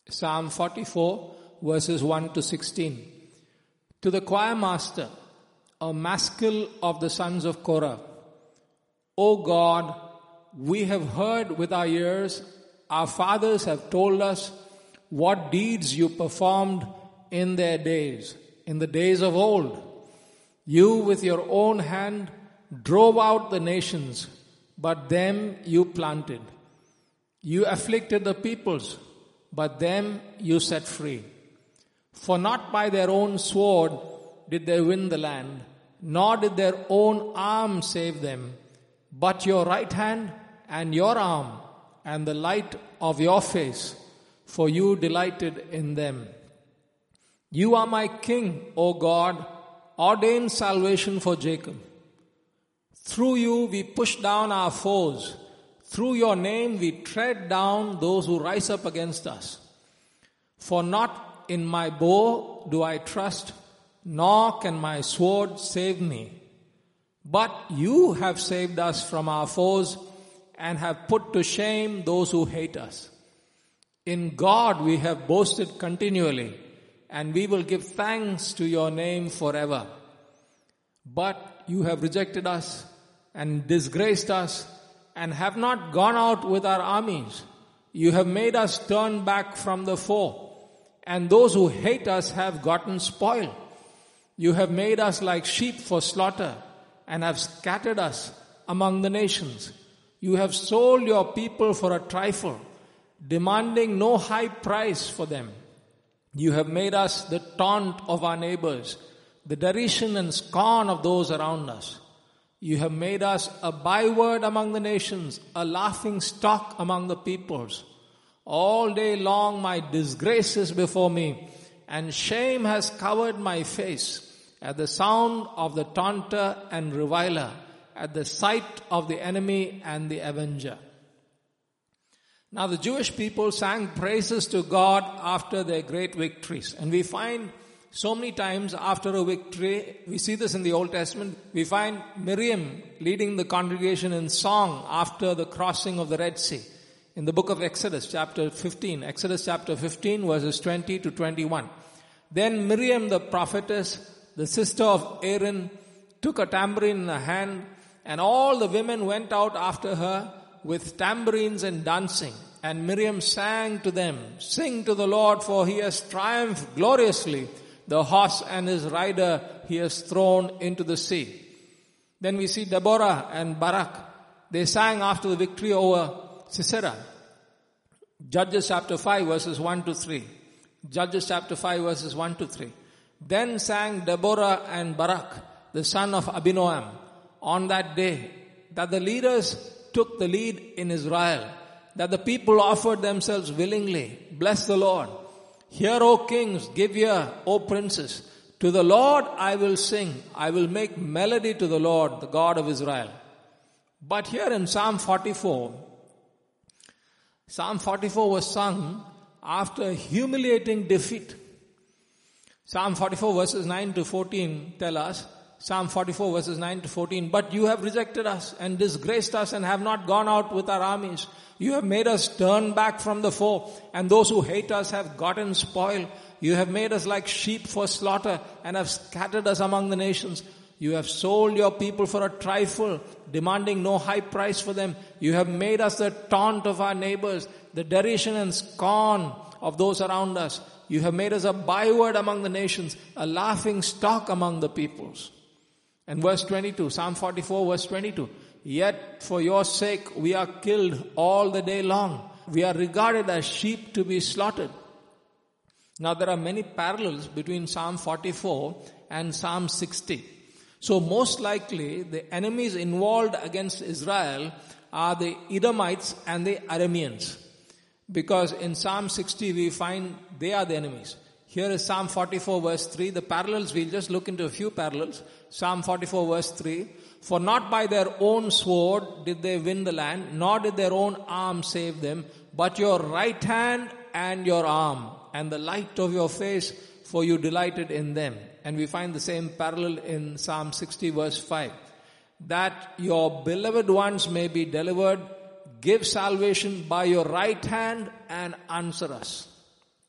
Psalm 44 verses 1 to 16. To the choir master, a maskil of the sons of Korah. O God, we have heard with our ears, our fathers have told us what deeds you performed in their days, in the days of old. You with your own hand drove out the nations, but them you planted. You afflicted the peoples, but them you set free. For not by their own sword did they win the land, nor did their own arm save them, but your right hand and your arm and the light of your face, for you delighted in them. You are my king, O God, ordain salvation for Jacob. Through you we push down our foes. Through your name we tread down those who rise up against us. For not in my bow do I trust, nor can my sword save me. But you have saved us from our foes and have put to shame those who hate us. In God we have boasted continually, and we will give thanks to your name forever. But you have rejected us and disgraced us and have not gone out with our armies. You have made us turn back from the foe, and those who hate us have gotten spoil. You have made us like sheep for slaughter and have scattered us among the nations. You have sold your people for a trifle, demanding no high price for them. You have made us the taunt of our neighbors, the derision and scorn of those around us. You have made us a byword among the nations, a laughing stock among the peoples. All day long my disgrace is before me, and shame has covered my face at the sound of the taunter and reviler, at the sight of the enemy and the avenger. Now the Jewish people sang praises to God after their great victories. And we find so many times after a victory, we see this in the Old Testament, we find Miriam leading the congregation in song after the crossing of the Red Sea. In the book of Exodus chapter 15 verses 20 to 21. Then Miriam the prophetess, the sister of Aaron, took a tambourine in her hand, and all the women went out after her with tambourines and dancing. And Miriam sang to them, "Sing to the Lord, for he has triumphed gloriously. The horse and his rider he has thrown into the sea." Then we see Deborah and Barak. They sang after the victory over Sisera. Judges chapter 5 verses 1 to 3. Judges chapter 5 verses 1 to 3. Then sang Deborah and Barak, the son of Abinoam, on that day, that the leaders took the lead in Israel, that the people offered themselves willingly. Bless the Lord. Hear, O kings, give ear, O princes. To the Lord I will sing. I will make melody to the Lord, the God of Israel. But here in Psalm 44 was sung after humiliating defeat. Psalm 44 verses 9 to 14 tell us, Psalm 44 verses 9 to 14, "But you have rejected us and disgraced us and have not gone out with our armies. You have made us turn back from the foe, and those who hate us have gotten spoil. You have made us like sheep for slaughter and have scattered us among the nations. You have sold your people for a trifle, demanding no high price for them. You have made us the taunt of our neighbors, the derision and scorn of those around us. You have made us a byword among the nations, a laughing stock among the peoples." And verse 22, Psalm 44 verse 22, "Yet for your sake we are killed all the day long. We are regarded as sheep to be slaughtered." Now there are many parallels between Psalm 44 and Psalm 60. So most likely the enemies involved against Israel are the Edomites and the Arameans. Because in Psalm 60 we find they are the enemies. Here is Psalm 44 verse 3. The parallels, we'll just look into a few parallels. Psalm 44 verse 3. "For not by their own sword did they win the land, nor did their own arm save them, but your right hand and your arm, and the light of your face, for you delighted in them." And we find the same parallel in Psalm 60 verse 5. "That your beloved ones may be delivered, give salvation by your right hand and answer us."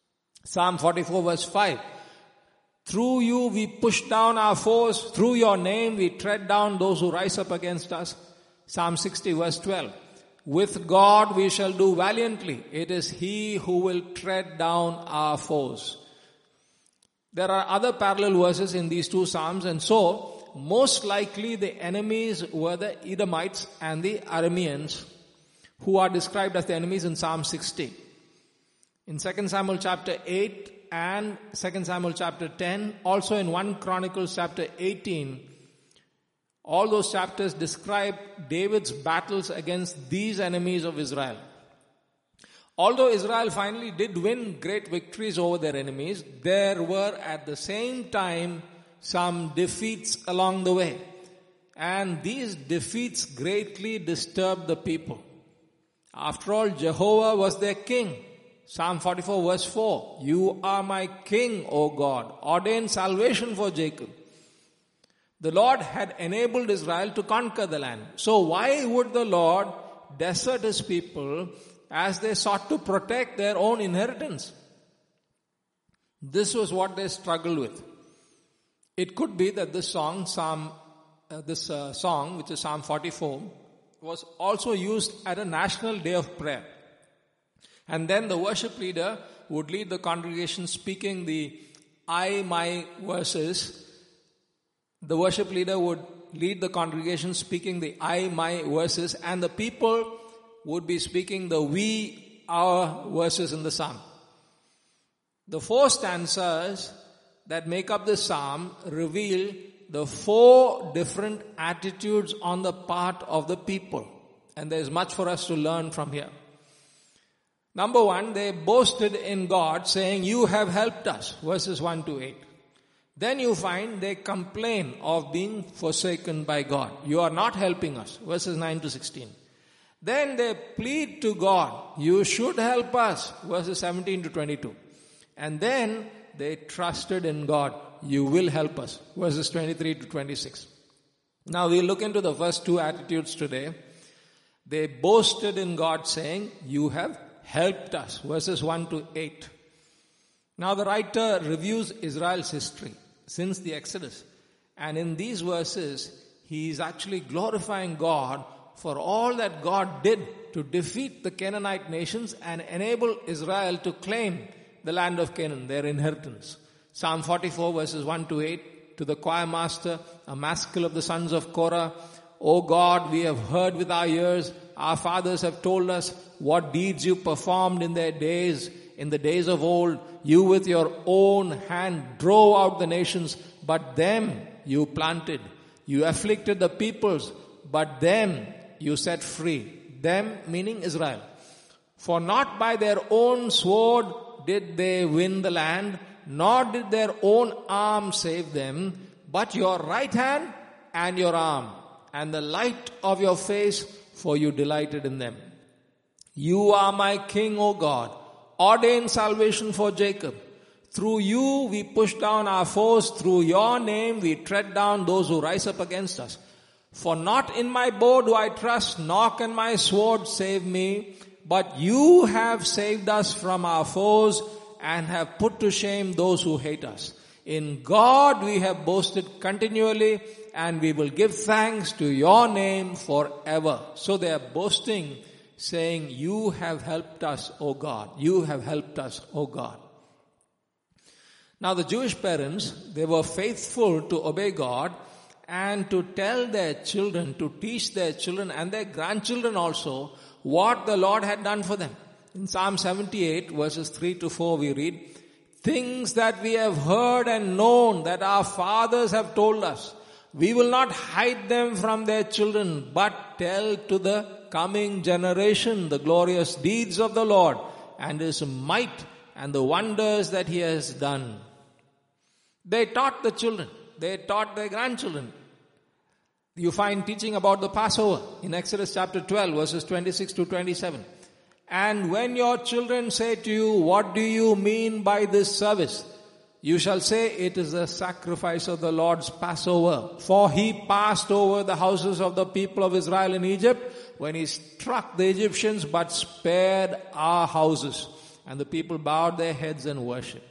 Psalm 44 verse 5. Through you we push down our foes. Through your name we tread down those who rise up against us. Psalm 60 verse 12. With God we shall do valiantly. It is He who will tread down our foes. There are other parallel verses in these two Psalms, and so most likely the enemies were the Edomites and the Arameans, who are described as the enemies in Psalm 60. In 2 Samuel chapter 8 and 2 Samuel chapter 10, also in 1 Chronicles chapter 18, all those chapters describe David's battles against these enemies of Israel. Although Israel finally did win great victories over their enemies, there were at the same time some defeats along the way. And these defeats greatly disturbed the people. After all, Jehovah was their king. Psalm 44 verse 4. You are my king, O God. Ordain salvation for Jacob. The Lord had enabled Israel to conquer the land. So why would the Lord desert His people as they sought to protect their own inheritance? This was what they struggled with. It could be that this song, which is Psalm 44, was also used at a national day of prayer. And then the worship leader would lead the congregation speaking the I, my verses. The worship leader would lead the congregation speaking the I, my verses, and the people would be speaking the we, our verses in the psalm. The 4 stanzas that make up the psalm reveal the 4 different attitudes on the part of the people. And there's much for us to learn from here. Number 1, they boasted in God, saying, you have helped us, verses 1 to 8. Then you find they complain of being forsaken by God. You are not helping us, verses 9 to 16. Then they plead to God, you should help us, verses 17 to 22. And then they trusted in God, you will help us, verses 23 to 26. Now we'll look into the first 2 attitudes today. They boasted in God, saying, you have helped us, verses 1 to 8. Now the writer reviews Israel's history since the Exodus. And in these verses, he is actually glorifying God for all that God did to defeat the Canaanite nations and enable Israel to claim the land of Canaan, their inheritance. Psalm 44 verses 1 to 8, to the choir master, a maskil of the sons of Korah, O God, we have heard with our ears, our fathers have told us what deeds you performed in their days, in the days of old. You with your own hand drove out the nations, but them you planted. You afflicted the peoples, but them you set free. Them meaning Israel. For not by their own sword did they win the land, nor did their own arm save them, but your right hand and your arm, and the light of your face, for you delighted in them. You are my king, O God. Ordain salvation for Jacob. Through you we push down our foes. Through your name we tread down those who rise up against us. For not in my bow do I trust, nor can my sword save me. But you have saved us from our foes and have put to shame those who hate us. In God we have boasted continually, and we will give thanks to your name forever. So they are boasting, saying, you have helped us, O God. You have helped us, O God. Now the Jewish parents, they were faithful to obey God and to tell their children, to teach their children and their grandchildren also what the Lord had done for them. In Psalm 78 verses 3 to 4 we read, things that we have heard and known that our fathers have told us, we will not hide them from their children, but tell to the coming generation the glorious deeds of the Lord and His might and the wonders that He has done. They taught the children. They taught their grandchildren. You find teaching about the Passover in Exodus chapter 12 verses 26 to 27. And when your children say to you, what do you mean by this service? You shall say, it is the sacrifice of the Lord's Passover. For He passed over the houses of the people of Israel in Egypt when He struck the Egyptians, but spared our houses. And the people bowed their heads and worshipped.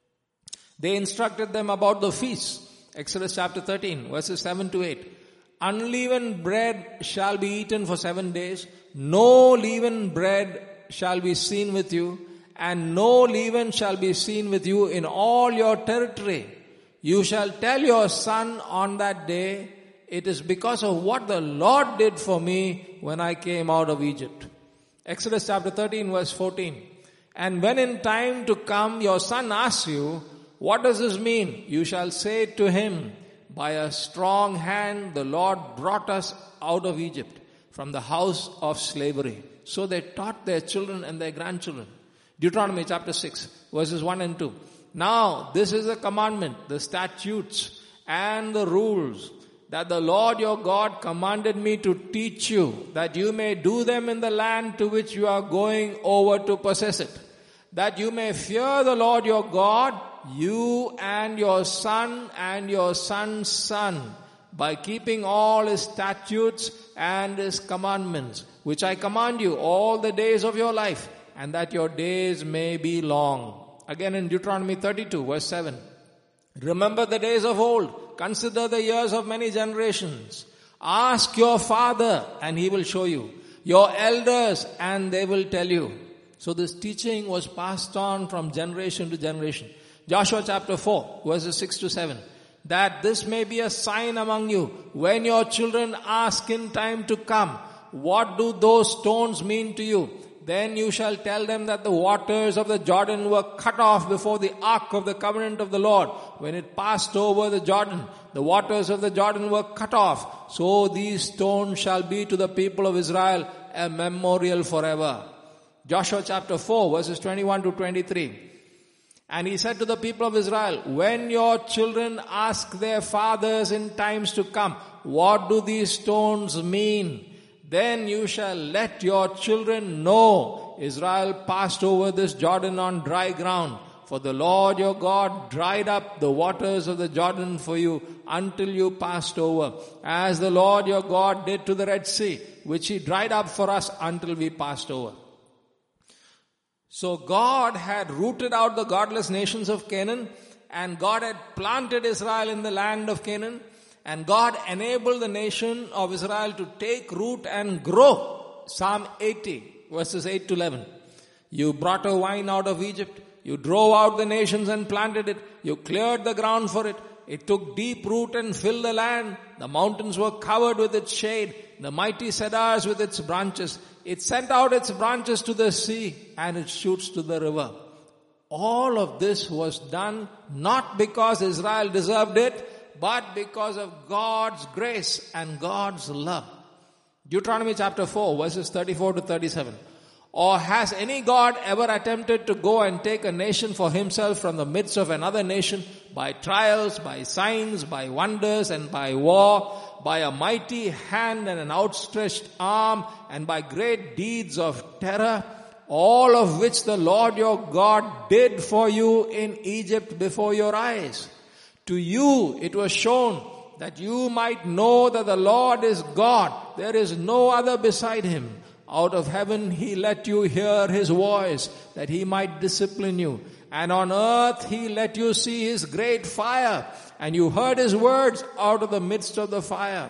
They instructed them about the feasts. Exodus chapter 13, verses 7 to 8. Unleavened bread shall be eaten for 7 days. No leavened bread shall be seen with you, and no leaven shall be seen with you in all your territory. You shall tell your son on that day, it is because of what the Lord did for me when I came out of Egypt. Exodus chapter 13, verse 14. And when in time to come your son asks you, what does this mean? You shall say to him, by a strong hand the Lord brought us out of Egypt, from the house of slavery. So they taught their children and their grandchildren. Deuteronomy chapter 6, verses 1 and 2. Now this is the commandment, the statutes and the rules that the Lord your God commanded me to teach you, that you may do them in the land to which you are going over to possess it, that you may fear the Lord your God, you and your son and your son's son, by keeping all his statutes and his commandments, which I command you all the days of your life, and that your days may be long. Again in Deuteronomy 32, verse 7. Remember the days of old. Consider the years of many generations. Ask your father, and he will show you. Your elders, and they will tell you. So this teaching was passed on from generation to generation. Joshua chapter 4, verses 6 to 7. That this may be a sign among you, when your children ask in time to come, what do those stones mean to you? Then you shall tell them that the waters of the Jordan were cut off before the ark of the covenant of the Lord. When it passed over the Jordan, the waters of the Jordan were cut off. So these stones shall be to the people of Israel a memorial forever. Joshua chapter 4, verses 21 to 23. And he said to the people of Israel, when your children ask their fathers in times to come, what do these stones mean? Then you shall let your children know, Israel passed over this Jordan on dry ground. For the Lord your God dried up the waters of the Jordan for you until you passed over, as the Lord your God did to the Red Sea, which he dried up for us until we passed over. So God had rooted out the godless nations of Canaan, and God had planted Israel in the land of Canaan, and God enabled the nation of Israel to take root and grow. Psalm 80, verses 8 to 11. You brought a vine out of Egypt. You drove out the nations and planted it. You cleared the ground for it. It took deep root and filled the land. The mountains were covered with its shade, the mighty cedars with its branches. It sent out its branches to the sea and its shoots to the river. All of this was done not because Israel deserved it, but because of God's grace and God's love. Deuteronomy chapter 4, verses 34 to 37. Or has any God ever attempted to go and take a nation for himself from the midst of another nation by trials, by signs, by wonders, and by war, by a mighty hand and an outstretched arm, and by great deeds of terror, all of which the Lord your God did for you in Egypt before your eyes? To you it was shown that you might know that the Lord is God. There is no other beside him. Out of heaven he let you hear his voice, that he might discipline you. And on earth he let you see his great fire, and you heard his words out of the midst of the fire.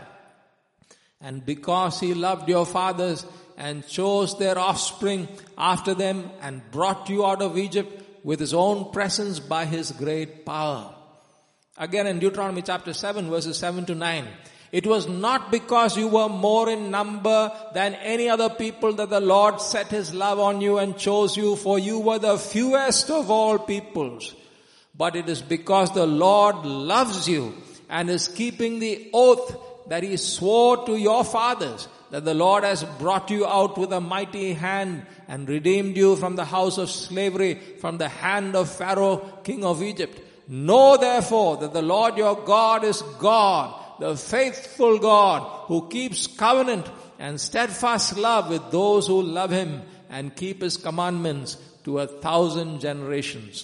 And because he loved your fathers and chose their offspring after them and brought you out of Egypt with his own presence by his great power. Again in Deuteronomy chapter 7, verses 7 to 9. It was not because you were more in number than any other people that the Lord set his love on you and chose you, for you were the fewest of all peoples. But it is because the Lord loves you and is keeping the oath that he swore to your fathers, that the Lord has brought you out with a mighty hand and redeemed you from the house of slavery, from the hand of Pharaoh, king of Egypt. Know therefore that the Lord your God is God, the faithful God, who keeps covenant and steadfast love with those who love him and keep his commandments to 1,000 generations.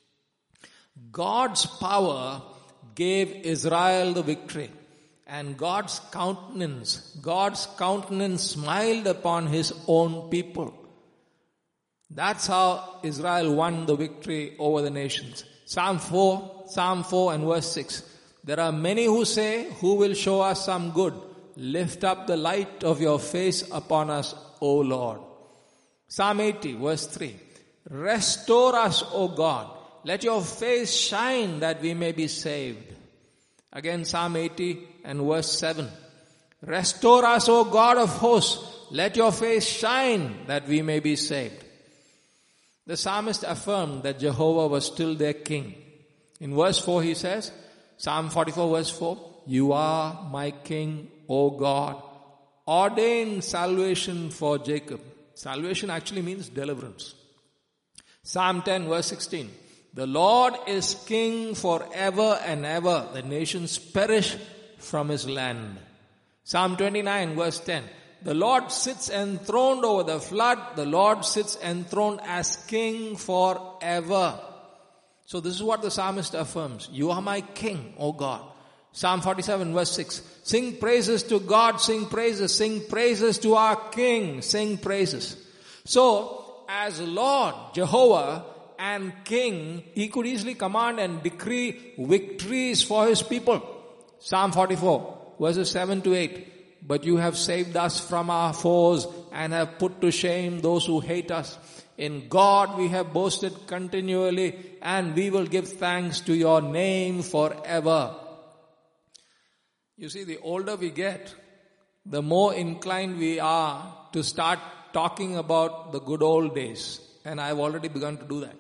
God's power gave Israel the victory, and God's countenance smiled upon his own people. That's how Israel won the victory over the nations. Psalm 4 and verse 6. There are many who say, who will show us some good? Lift up the light of your face upon us, O Lord. Psalm 80 verse 3. Restore us, O God. Let your face shine that we may be saved. Again, Psalm 80 and verse 7. Restore us, O God of hosts. Let your face shine that we may be saved. The psalmist affirmed that Jehovah was still their king. In verse 4 he says, Psalm 44 verse 4, you are my king, O God. Ordain salvation for Jacob. Salvation actually means deliverance. Psalm 10 verse 16, the Lord is king forever and ever. The nations perish from his land. Psalm 29 verse 10, the Lord sits enthroned over the flood. The Lord sits enthroned as king forever. So this is what the psalmist affirms. You are my king, O God. Psalm 47 verse 6. Sing praises to God, sing praises to our king, sing praises. So, as Lord, Jehovah, and king, he could easily command and decree victories for his people. Psalm 44 verses 7 to 8. But you have saved us from our foes and have put to shame those who hate us. In God we have boasted continually, and we will give thanks to your name forever. You see, the older we get, the more inclined we are to start talking about the good old days. And I've already begun to do that.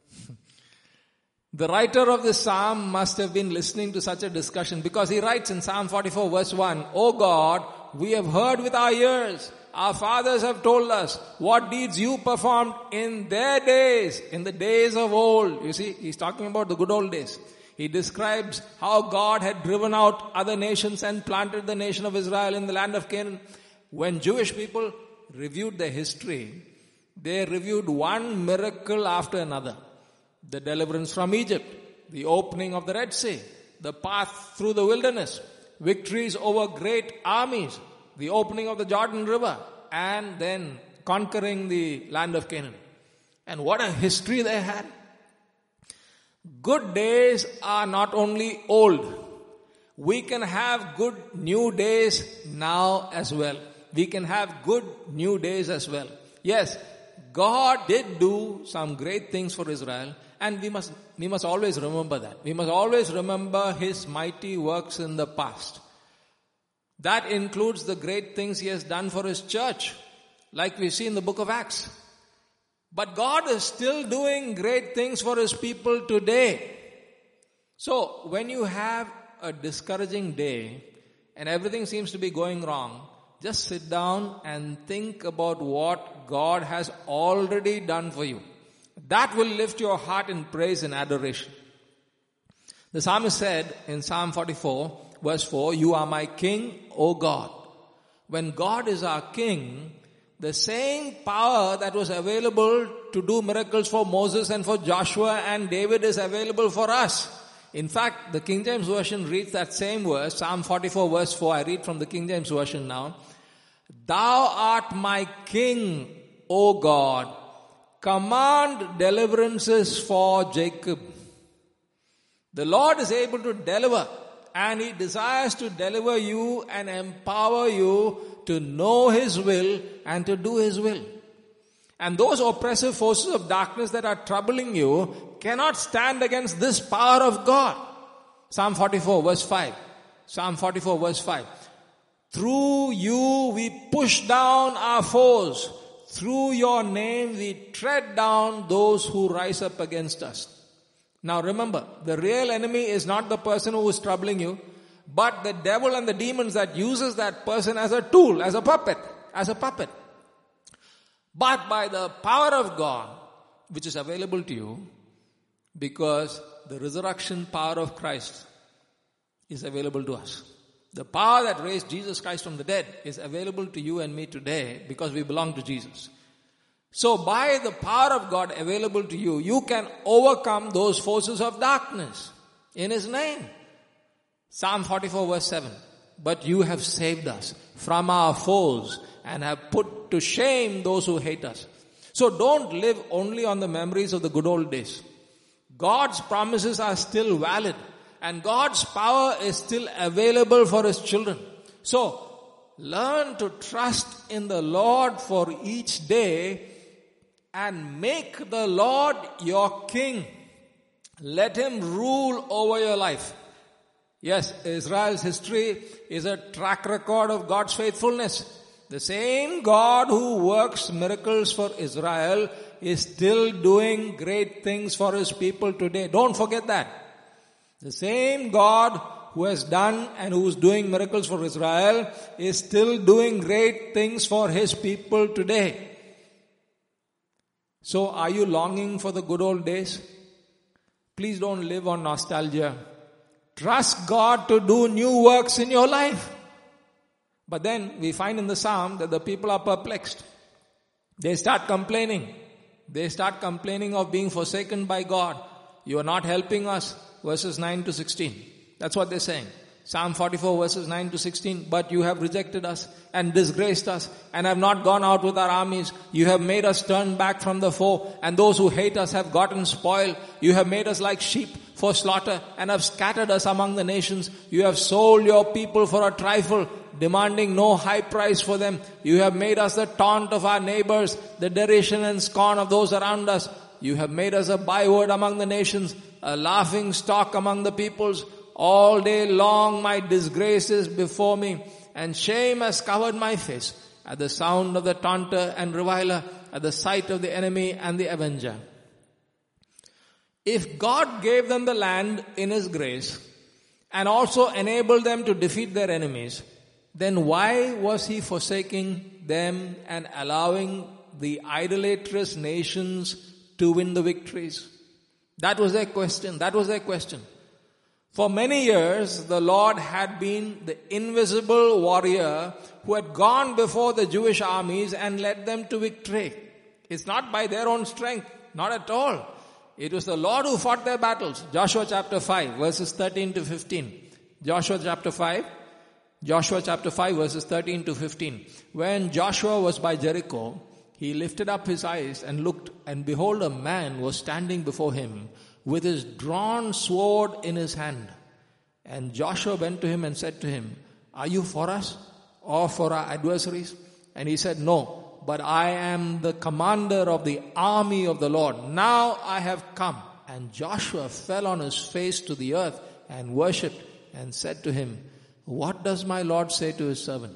The writer of this psalm must have been listening to such a discussion, because he writes in Psalm 44 verse 1, O God, we have heard with our ears, our fathers have told us what deeds you performed in their days, in the days of old. You see, he's talking about the good old days. He describes how God had driven out other nations and planted the nation of Israel in the land of Canaan. When Jewish people reviewed their history, they reviewed one miracle after another. The deliverance from Egypt, the opening of the Red Sea, the path through the wilderness, victories over great armies, the opening of the Jordan River, and then conquering the land of Canaan. And what a history they had. Good days are not only old. We can have good new days now as well. We can have good new days as well. Yes, God did do some great things for Israel, and we must always remember that. We must always remember his mighty works in the past. That includes the great things he has done for his church, like we see in the book of Acts. But God is still doing great things for his people today. So, when you have a discouraging day and everything seems to be going wrong, just sit down and think about what God has already done for you. That will lift your heart in praise and adoration. The psalmist said in Psalm 44 verse 4, you are my king, O God. When God is our king, the same power that was available to do miracles for Moses and for Joshua and David is available for us. In fact, the King James Version reads that same verse, Psalm 44 verse 4. I read from the King James Version now. Thou art my king, O God. Command deliverances for Jacob. The Lord is able to deliver, and he desires to deliver you and empower you to know his will and to do his will. And those oppressive forces of darkness that are troubling you cannot stand against this power of God. Psalm 44 verse 5. Psalm 44 verse 5. Through you we push down our foes. Through your name we tread down those who rise up against us. Now remember, the real enemy is not the person who is troubling you, but the devil and the demons that uses that person as a tool, as a puppet. But by the power of God, which is available to you, because the resurrection power of Christ is available to us. The power that raised Jesus Christ from the dead is available to you and me today because we belong to Jesus. So by the power of God available to you, you can overcome those forces of darkness in his name. Psalm 44 verse 7. But you have saved us from our foes and have put to shame those who hate us. So don't live only on the memories of the good old days. God's promises are still valid and God's power is still available for His children. So learn to trust in the Lord for each day and make the Lord your king. Let Him rule over your life. Yes, Israel's history is a track record of God's faithfulness. The same God who works miracles for Israel is still doing great things for His people today. Don't forget that. The same God who has done and who is doing miracles for Israel is still doing great things for His people today. So are you longing for the good old days? Please don't live on nostalgia. Trust God to do new works in your life. But then we find in the Psalm that the people are perplexed. They start complaining. They start complaining of being forsaken by God. You are not helping us. Verses 9 to 16. That's what they're saying. Psalm 44 verses 9 to 16. But you have rejected us and disgraced us and have not gone out with our armies. You have made us turn back from the foe, and those who hate us have gotten spoil. You have made us like sheep for slaughter and have scattered us among the nations. You have sold your people for a trifle, demanding no high price for them. You have made us the taunt of our neighbors, the derision and scorn of those around us. You have made us a byword among the nations, a laughing stock among the peoples. All day long my disgrace is before me, and shame has covered my face at the sound of the taunter and reviler, at the sight of the enemy and the avenger. If God gave them the land in His grace and also enabled them to defeat their enemies, then why was He forsaking them and allowing the idolatrous nations to win the victories? That was their question. For many years, the Lord had been the invisible warrior who had gone before the Jewish armies and led them to victory. It's not by their own strength, not at all. It was the Lord who fought their battles. Joshua chapter 5 verses 13 to 15. Joshua chapter 5 verses 13 to 15. When Joshua was by Jericho, he lifted up his eyes and looked, and behold, a man was standing before him with his drawn sword in his hand. And Joshua went to him and said to him, "Are you for us or for our adversaries?" And he said, "No, but I am the commander of the army of the Lord. Now I have come." And Joshua fell on his face to the earth and worshipped and said to him, "What does my Lord say to His servant?"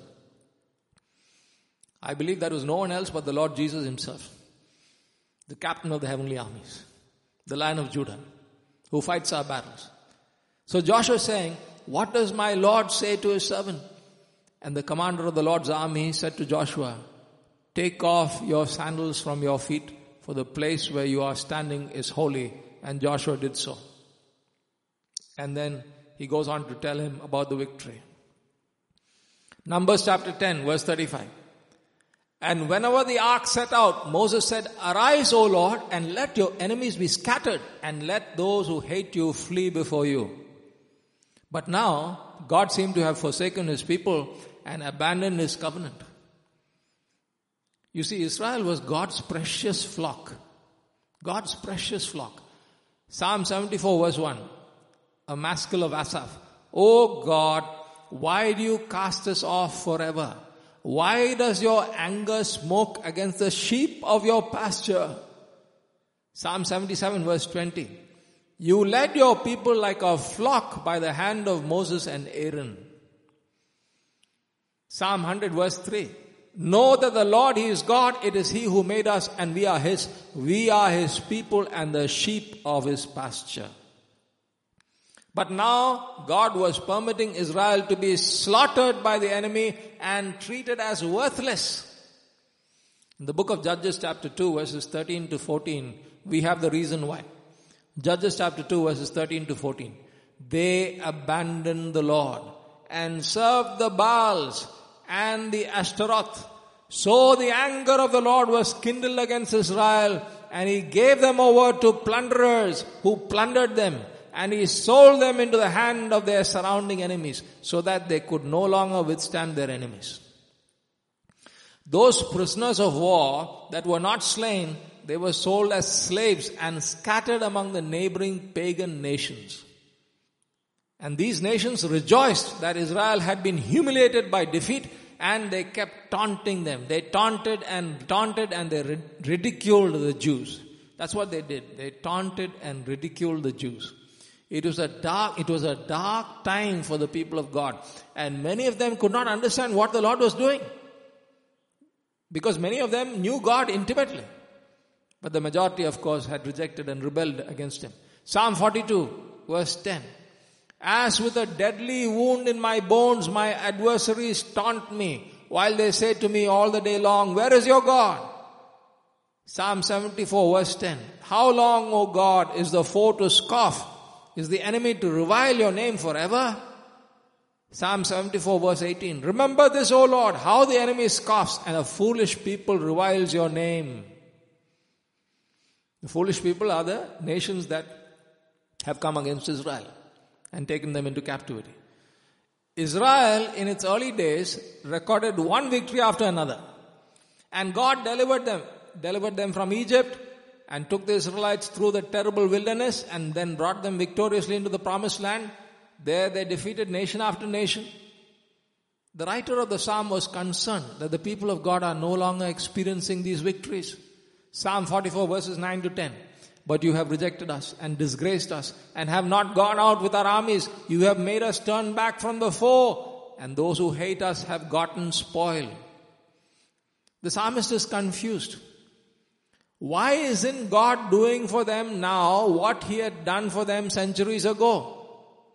I believe that was no one else but the Lord Jesus Himself, the captain of the heavenly armies, the Lion of Judah, who fights our battles. So Joshua is saying, "What does my Lord say to His servant?" And the commander of the Lord's army said to Joshua, "Take off your sandals from your feet, for the place where you are standing is holy." And Joshua did so. And then he goes on to tell him about the victory. Numbers chapter 10 verse 35. And whenever the ark set out, Moses said, "Arise, O Lord, and let your enemies be scattered, and let those who hate you flee before you." But now, God seemed to have forsaken His people and abandoned His covenant. You see, Israel was God's precious flock. God's precious flock. Psalm 74 verse 1. A maskil of Asaph. "O God, why do you cast us off forever? Why does your anger smoke against the sheep of your pasture?" Psalm 77 verse 20. "You led your people like a flock by the hand of Moses and Aaron." Psalm 100 verse 3. "Know that the Lord, He is God. It is He who made us, and we are His. We are His people and the sheep of His pasture." But now God was permitting Israel to be slaughtered by the enemy and treated as worthless. In the book of Judges chapter 2 verses 13 to 14, we have the reason why. Judges chapter 2 verses 13 to 14. "They abandoned the Lord and served the Baals and the Ashtaroth. So the anger of the Lord was kindled against Israel, and He gave them over to plunderers who plundered them. And He sold them into the hand of their surrounding enemies, so that they could no longer withstand their enemies." Those prisoners of war that were not slain, they were sold as slaves and scattered among the neighboring pagan nations. And these nations rejoiced that Israel had been humiliated by defeat, and they kept taunting them. They taunted and they ridiculed the Jews. That's what they did. They taunted and ridiculed the Jews. It was a dark time for the people of God. And many of them could not understand what the Lord was doing. Because many of them knew God intimately. But the majority, of course, had rejected and rebelled against Him. Psalm 42, verse 10. As with a deadly wound in my bones, my adversaries taunt me, while they say to me all the day long, where is your God? Psalm 74, verse 10. How long, O God, is the foe to scoff? Is the enemy to revile your name forever? Psalm 74, verse 18. Remember this, O Lord, how the enemy scoffs and a foolish people reviles your name. The foolish people are the nations that have come against Israel and taken them into captivity. Israel, in its early days, recorded one victory after another. And God delivered them from Egypt and took the Israelites through the terrible wilderness and then brought them victoriously into the promised land. There they defeated nation after nation. The writer of the psalm was concerned that the people of God are no longer experiencing these victories. Psalm 44 verses 9 to 10. But you have rejected us and disgraced us and have not gone out with our armies. You have made us turn back from the foe, and those who hate us have gotten spoil. The psalmist is confused. Why isn't God doing for them now what He had done for them centuries ago?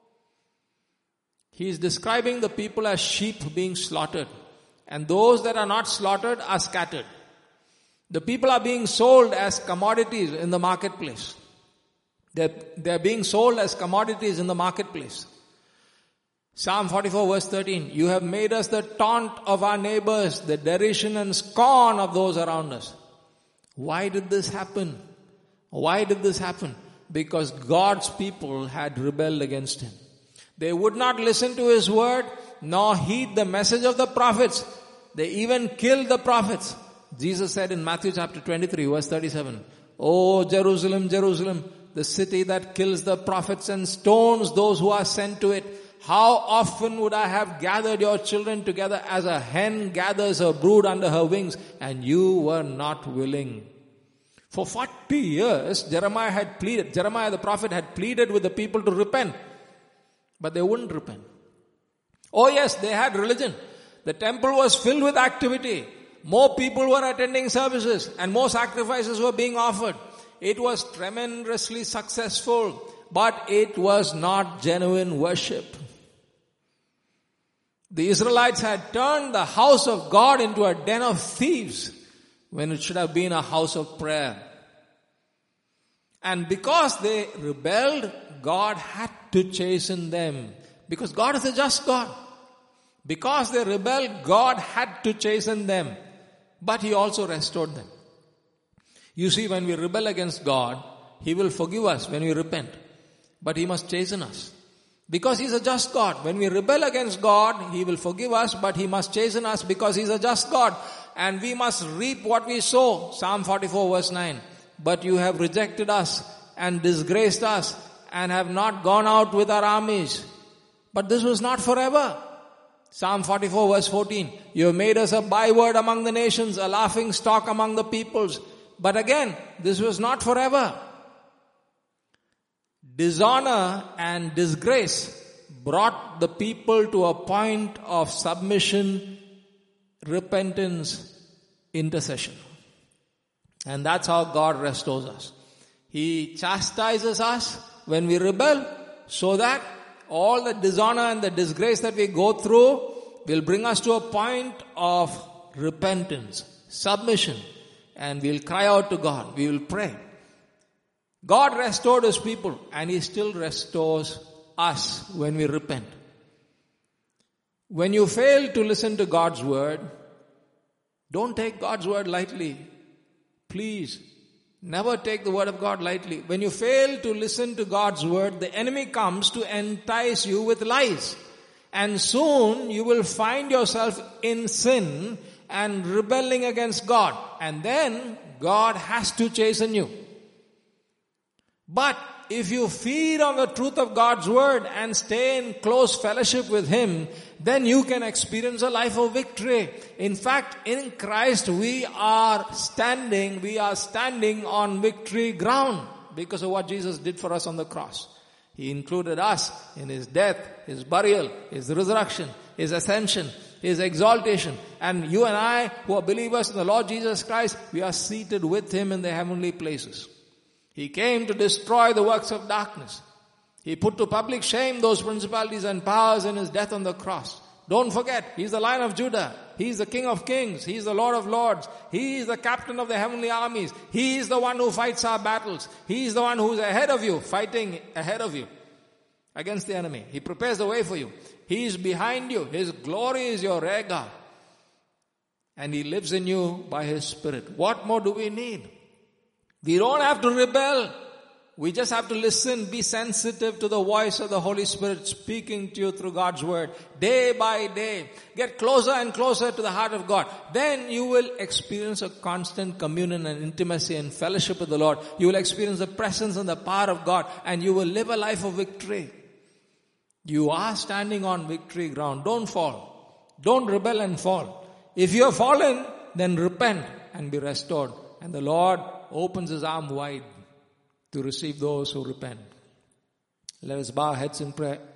He is describing the people as sheep being slaughtered, and those that are not slaughtered are scattered. The people are being sold as commodities in the marketplace. They're being sold as commodities in the marketplace. Psalm 44 verse 13. You have made us the taunt of our neighbors, the derision and scorn of those around us. Why did this happen? Why did this happen? Because God's people had rebelled against Him. They would not listen to His word, nor heed the message of the prophets. They even killed the prophets. Jesus said in Matthew chapter 23 verse 37, O Jerusalem, Jerusalem, the city that kills the prophets and stones those who are sent to it. How often would I have gathered your children together as a hen gathers her brood under her wings, and you were not willing. For 40 years, Jeremiah the prophet had pleaded with the people to repent, but they wouldn't repent. Oh yes, they had religion. The temple was filled with activity. More people were attending services and more sacrifices were being offered. It was tremendously successful, but it was not genuine worship. The Israelites had turned the house of God into a den of thieves when it should have been a house of prayer. And because they rebelled, God had to chasten them. Because God is a just God. Because they rebelled, God had to chasten them. But He also restored them. You see, when we rebel against God, He will forgive us when we repent. But He must chasten us. Because He's a just God. When we rebel against God, He will forgive us, but He must chasten us because He's a just God. And we must reap what we sow. Psalm 44 verse 9. But you have rejected us and disgraced us and have not gone out with our armies. But this was not forever. Psalm 44 verse 14. You have made us a byword among the nations, a laughing stock among the peoples. But again, this was not forever. Dishonor and disgrace brought the people to a point of submission, repentance, intercession. And that's how God restores us. He chastises us when we rebel, so that all the dishonor and the disgrace that we go through will bring us to a point of repentance, submission, and we'll cry out to God. We will pray. God restored His people, and He still restores us when we repent. When you fail to listen to God's word, don't take God's word lightly. Please, never take the word of God lightly. When you fail to listen to God's word, the enemy comes to entice you with lies. And soon you will find yourself in sin and rebelling against God. And then God has to chasten you. But if you feed on the truth of God's word and stay in close fellowship with Him, then you can experience a life of victory. In fact, in Christ we are standing on victory ground because of what Jesus did for us on the cross. He included us in His death, His burial, His resurrection, His ascension, His exaltation. And you and I, who are believers in the Lord Jesus Christ, we are seated with Him in the heavenly places. He came to destroy the works of darkness. He put to public shame those principalities and powers in His death on the cross. Don't forget, He's the Lion of Judah. He's the King of Kings. He's the Lord of Lords. He is the captain of the heavenly armies. He is the one who fights our battles. He is the one who's ahead of you, fighting ahead of you against the enemy. He prepares the way for you. He is behind you. His glory is your rear guard. And He lives in you by His Spirit. What more do we need? We don't have to rebel. We just have to listen, be sensitive to the voice of the Holy Spirit speaking to you through God's Word. Day by day, get closer and closer to the heart of God. Then you will experience a constant communion and intimacy and fellowship with the Lord. You will experience the presence and the power of God, and you will live a life of victory. You are standing on victory ground. Don't fall. Don't rebel and fall. If you have fallen, then repent and be restored. And the Lord opens His arm wide to receive those who repent. Let us bow our heads in prayer.